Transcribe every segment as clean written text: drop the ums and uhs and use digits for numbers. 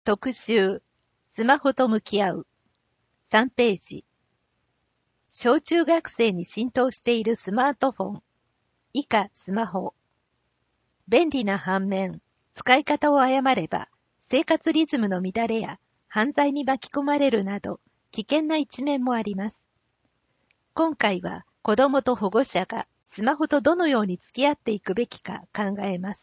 特集、スマホと向き合う。3ページ。小中学生に浸透しているスマートフォン。以下スマホ。便利な反面、使い方を誤れば、生活リズムの乱れや犯罪に巻き込まれるなど、危険な一面もあります。今回は子供と保護者がスマホとどのように付き合っていくべきか考えます。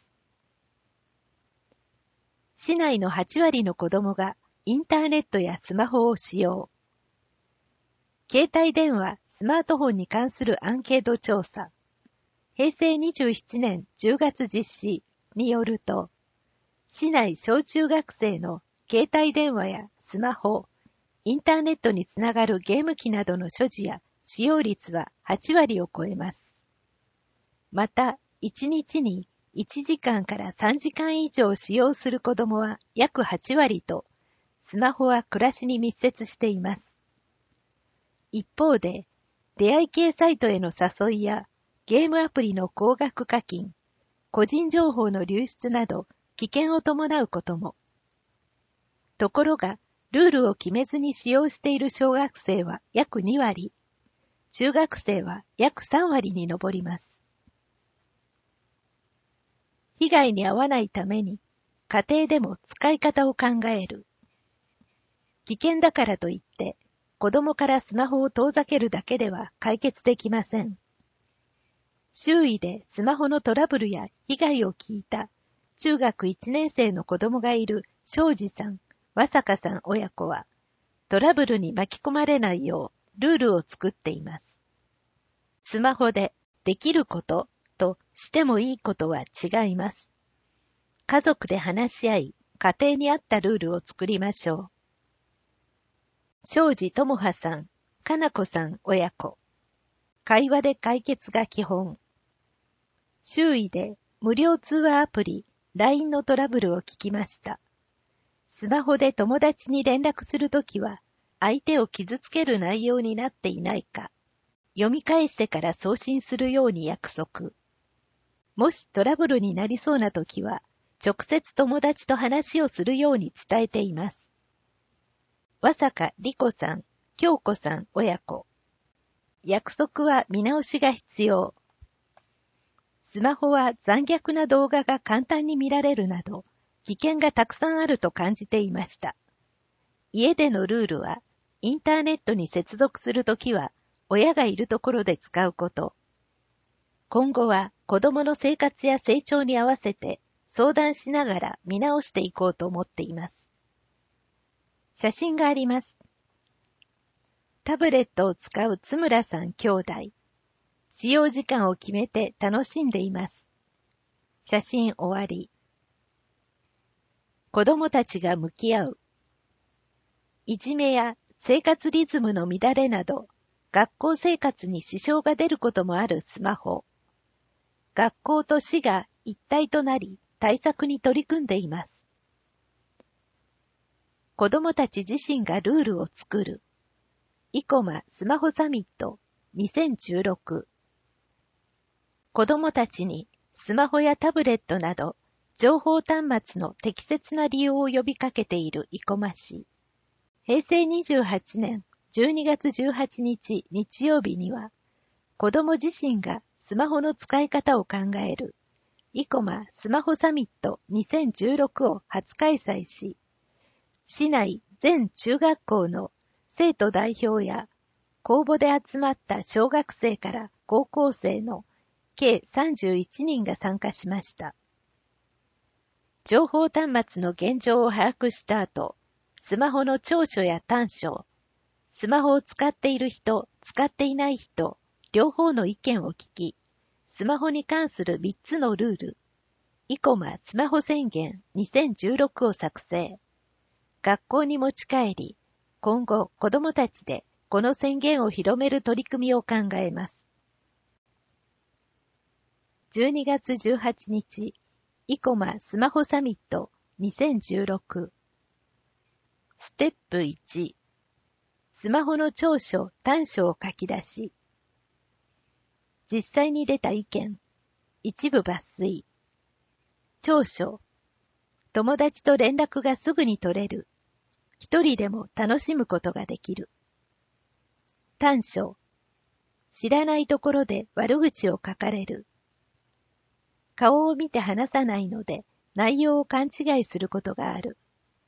市内の8割の子供がインターネットやスマホを使用。携帯電話、スマートフォンに関するアンケート調査。平成27年10月実施によると、市内小中学生の携帯電話やスマホ、インターネットにつながるゲーム機などの所持や使用率は8割を超えます。また、1日に1時間から3時間以上使用する子どもは約8割と、スマホは暮らしに密接しています。一方で、出会い系サイトへの誘いやゲームアプリの高額課金、個人情報の流出など危険を伴うことも。ところが、ルールを決めずに使用している小学生は約2割、中学生は約3割に上ります。被害に遭わないために、家庭でも使い方を考える。危険だからといって、子供からスマホを遠ざけるだけでは解決できません。周囲でスマホのトラブルや被害を聞いた中学1年生の子供がいる庄司さん、和坂さん親子は、トラブルに巻き込まれないようルールを作っています。スマホでできることとしてもいいことは違います。家族で話し合い、家庭に合ったルールを作りましょう。庄司智葉さん、かなこさん親子。会話で解決が基本。周囲で無料通話アプリ LINE のトラブルを聞きました。スマホで友達に連絡するときは、相手を傷つける内容になっていないか、読み返してから送信するように約束。もしトラブルになりそうなときは、直接友達と話をするように伝えています。和坂理子さん、京子さん親子。約束は見直しが必要。スマホは残虐な動画が簡単に見られるなど、危険がたくさんあると感じていました。家でのルールは、インターネットに接続するときは、親がいるところで使うこと。今後は子供の生活や成長に合わせて相談しながら見直していこうと思っています。写真があります。タブレットを使う津村さん兄弟。使用時間を決めて楽しんでいます。写真終わり。子供たちが向き合う。いじめや生活リズムの乱れなど、学校生活に支障が出ることもあるスマホ。学校と市が一体となり対策に取り組んでいます。子供たち自身がルールを作る。イコマスマホサミット2016。子供たちにスマホやタブレットなど情報端末の適切な利用を呼びかけているイコマ市。平成28年12月18日日曜日には、子供自身がスマホの使い方を考えるイコマスマホサミット2016を初開催し、市内全中学校の生徒代表や公募で集まった小学生から高校生の計31人が参加しました。情報端末の現状を把握した後、スマホの長所や短所、スマホを使っている人、使っていない人、両方の意見を聞き、スマホに関する3つのルール、イコマスマホ宣言2016を作成。学校に持ち帰り、今後子どもたちでこの宣言を広める取り組みを考えます。12月18日、イコマスマホサミット2016。ステップ1、スマホの長所・短所を書き出し。実際に出た意見、一部抜粋。長所、 友達と連絡がすぐに取れる。一人でも楽しむことができる。短所。知らないところで悪口を書かれる。顔を見て話さないので内容を勘違いすることがある。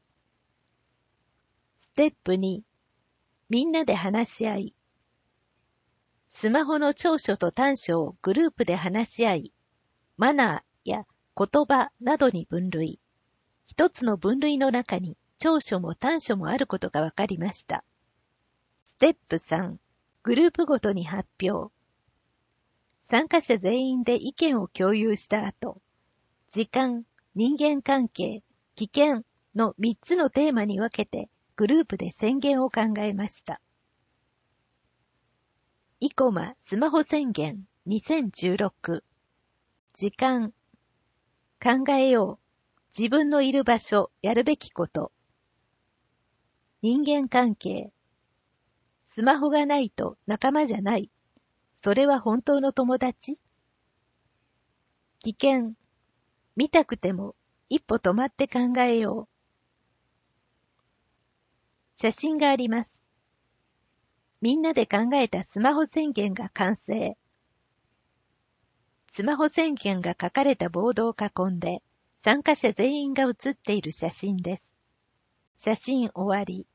ステップ2、みんなで話し合い。スマホの長所と短所をグループで話し合い、マナーや言葉などに分類。一つの分類の中に長所も短所もあることが分かりました。ステップ3、グループごとに発表。参加者全員で意見を共有した後、時間、人間関係、危険の3つのテーマに分けてグループで宣言を考えました。イコマスマホ宣言2016。時間。考えよう。自分のいる場所、やるべきこと。人間関係。スマホがないと仲間じゃない。それは本当の友達？危険。見たくても一歩止まって考えよう。写真があります。みんなで考えたスマホ宣言が完成。スマホ宣言が書かれたボードを囲んで、参加者全員が写っている写真です。写真終わり。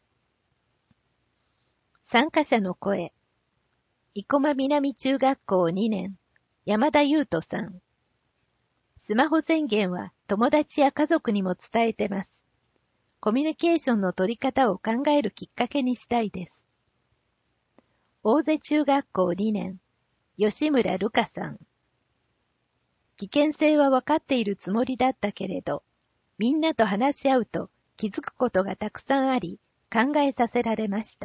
参加者の声。生駒南中学校2年、山田優斗さん。スマホ宣言は友達や家族にも伝えてます。コミュニケーションの取り方を考えるきっかけにしたいです。大瀬中学校2年、吉村瑠香さん。危険性は分かっているつもりだったけれど、みんなと話し合うと気づくことがたくさんあり、考えさせられました。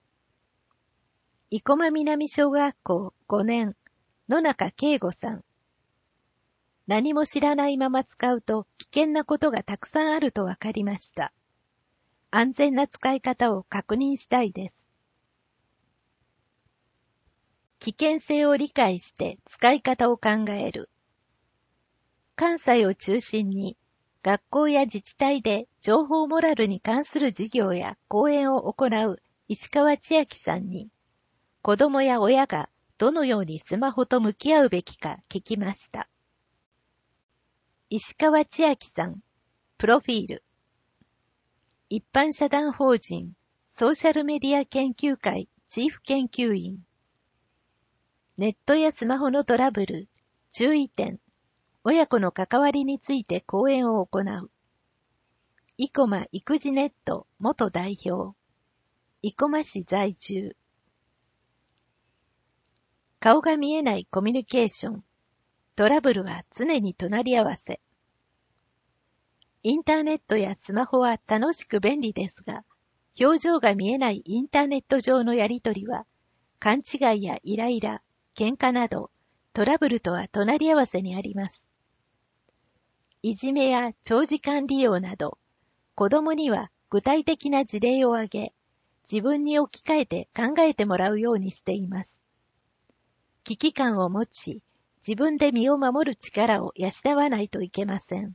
生駒南小学校5年、野中圭吾さん。何も知らないまま使うと危険なことがたくさんあると分かりました。安全な使い方を確認したいです。危険性を理解して使い方を考える。関西を中心に学校や自治体で情報モラルに関する授業や講演を行う石川千秋さんに、子供や親がどのようにスマホと向き合うべきか聞きました。石川千秋さん、プロフィール。一般社団法人ソーシャルメディア研究会チーフ研究員。ネットやスマホのトラブル、注意点、親子の関わりについて講演を行う。生駒育児ネット元代表。生駒市在住。顔が見えないコミュニケーション。トラブルは常に隣り合わせ。インターネットやスマホは楽しく便利ですが、表情が見えないインターネット上のやりとりは、勘違いやイライラ、喧嘩など、トラブルとは隣り合わせにあります。いじめや長時間利用など、子供には具体的な事例を挙げ、自分に置き換えて考えてもらうようにしています。危機感を持ち、自分で身を守る力を養わないといけません。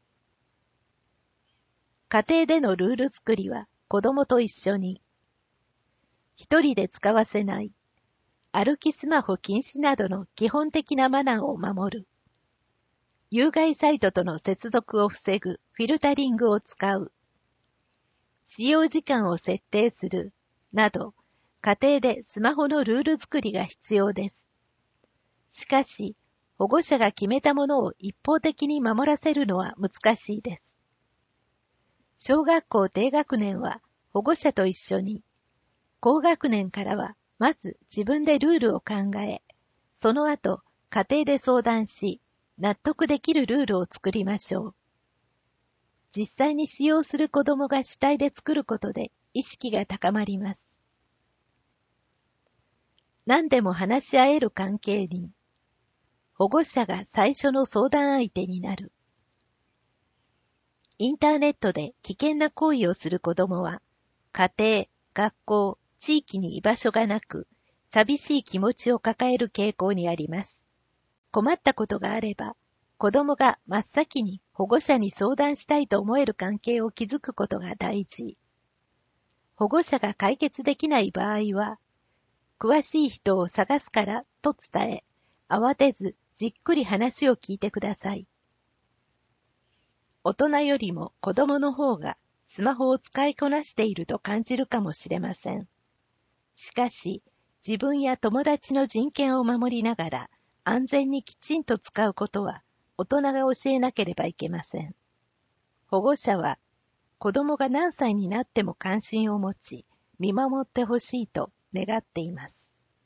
家庭でのルール作りは子供と一緒に。一人で使わせない。歩きスマホ禁止などの基本的なマナーを守る。有害サイトとの接続を防ぐフィルタリングを使う。使用時間を設定する。など、家庭でスマホのルール作りが必要です。しかし、保護者が決めたものを一方的に守らせるのは難しいです。小学校低学年は保護者と一緒に、高学年からはまず自分でルールを考え、その後家庭で相談し、納得できるルールを作りましょう。実際に使用する子供が主体で作ることで意識が高まります。何でも話し合える関係に、保護者が最初の相談相手になる。インターネットで危険な行為をする子供は、家庭、学校、地域に居場所がなく、寂しい気持ちを抱える傾向にあります。困ったことがあれば、 子供が真っ先に保護者に相談したいと思える関係を築くことが大事。保護者が解決できない場合は、詳しい人を探すからと伝え、慌てずじっくり話を聞いてください。大人よりも子供の方がスマホを使いこなしていると感じるかもしれません。しかし、自分や友達の人権を守りながら安全にきちんと使うことは大人が教えなければいけません。保護者は子供が何歳になっても関心を持ち、見守ってほしいと願っています。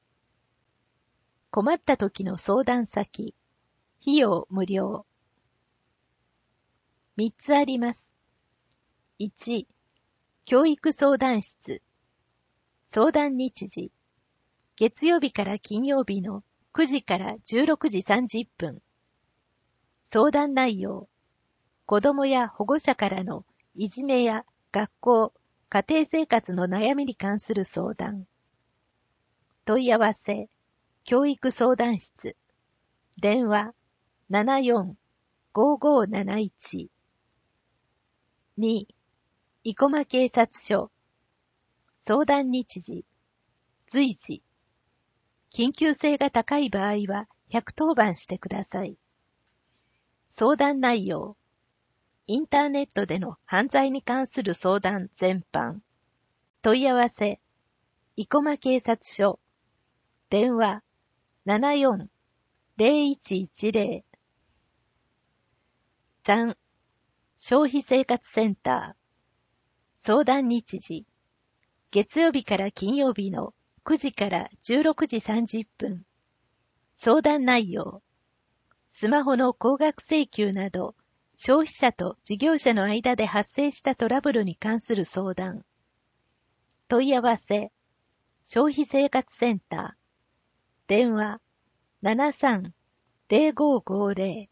困った時の相談先、費用無料。3つあります。1、教育相談室。相談日時、月曜日から金曜日の9時から16時30分。相談内容、子供や保護者からのいじめや学校、家庭生活の悩みに関する相談。問い合わせ、教育相談室。電話、74-5571。2、生駒警察署。相談日時、随時。緊急性が高い場合は110番してください。相談内容、インターネットでの犯罪に関する相談全般。問い合わせ、生駒警察署。電話、74-0110。3、消費生活センター。相談日時、月曜日から金曜日の9時から16時30分。相談内容、スマホの高額請求など、消費者と事業者の間で発生したトラブルに関する相談。問い合わせ、消費生活センター。電話、73-0550。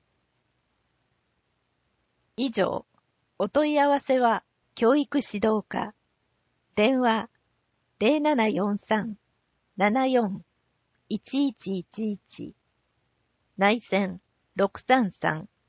以上、お問い合わせは教育指導課。電話、0743-74-1111。内線633